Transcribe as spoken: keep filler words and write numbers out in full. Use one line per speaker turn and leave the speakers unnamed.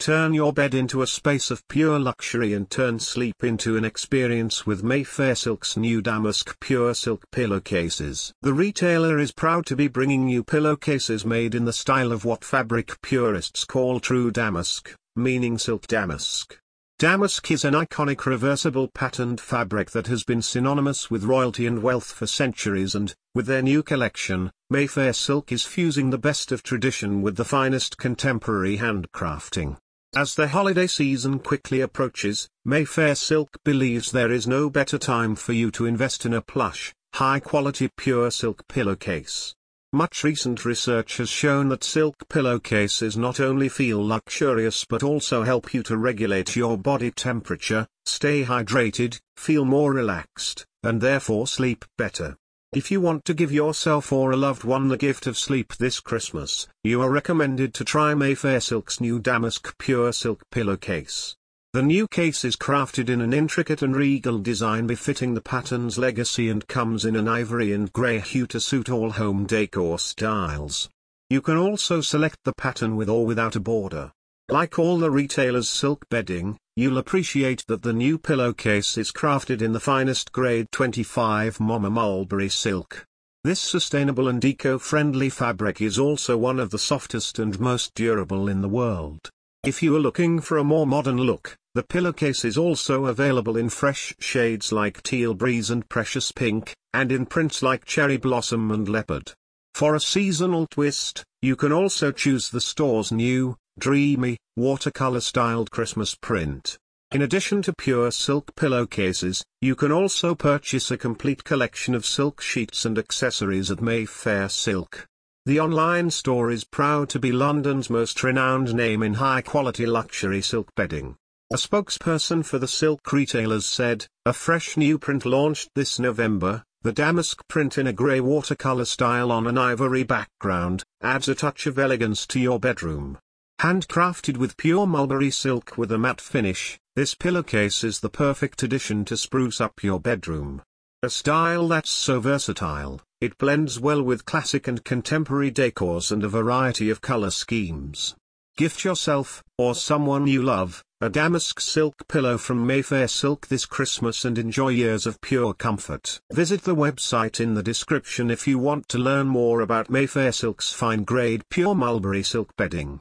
Turn your bed into a space of pure luxury and turn sleep into an experience with Mayfair Silk's new Damask Pure Silk pillowcases. The retailer is proud to be bringing you pillowcases made in the style of what fabric purists call true damask, meaning silk damask. Damask is an iconic reversible patterned fabric that has been synonymous with royalty and wealth for centuries, and, with their new collection, Mayfair Silk is fusing the best of tradition with the finest contemporary handcrafting. As the holiday season quickly approaches, Mayfair Silk believes there is no better time for you to invest in a plush, high-quality pure silk pillowcase. Much recent research has shown that silk pillowcases not only feel luxurious but also help you to regulate your body temperature, stay hydrated, feel more relaxed, and therefore sleep better. If you want to give yourself or a loved one the gift of sleep this Christmas, you are recommended to try Mayfair Silk's new Damask Pure Silk pillowcase. The new case is crafted in an intricate and regal design befitting the pattern's legacy and comes in an ivory and grey hue to suit all home decor styles. You can also select the pattern with or without a border. Like all the retailer's silk bedding, you'll appreciate that the new pillowcase is crafted in the finest grade twenty-five millimeter mulberry silk. This sustainable and eco-friendly fabric is also one of the softest and most durable in the world. If you are looking for a more modern look, the pillowcase is also available in fresh shades like teal breeze and precious pink, and in prints like cherry blossom and leopard. For a seasonal twist, you can also choose the store's new, dreamy, watercolor-styled Christmas print. In addition to pure silk pillowcases, you can also purchase a complete collection of silk sheets and accessories at Mayfair Silk. The online store is proud to be London's most renowned name in high-quality luxury silk bedding. A spokesperson for the silk retailers said, "A fresh new print launched this November, the damask print in a grey watercolor style on an ivory background, adds a touch of elegance to your bedroom." Handcrafted with pure mulberry silk with a matte finish, this pillowcase is the perfect addition to spruce up your bedroom. A style that's so versatile, it blends well with classic and contemporary decors and a variety of color schemes. Gift yourself, or someone you love, a damask silk pillow from Mayfair Silk this Christmas and enjoy years of pure comfort. Visit the website in the description if you want to learn more about Mayfair Silk's fine grade pure mulberry silk bedding.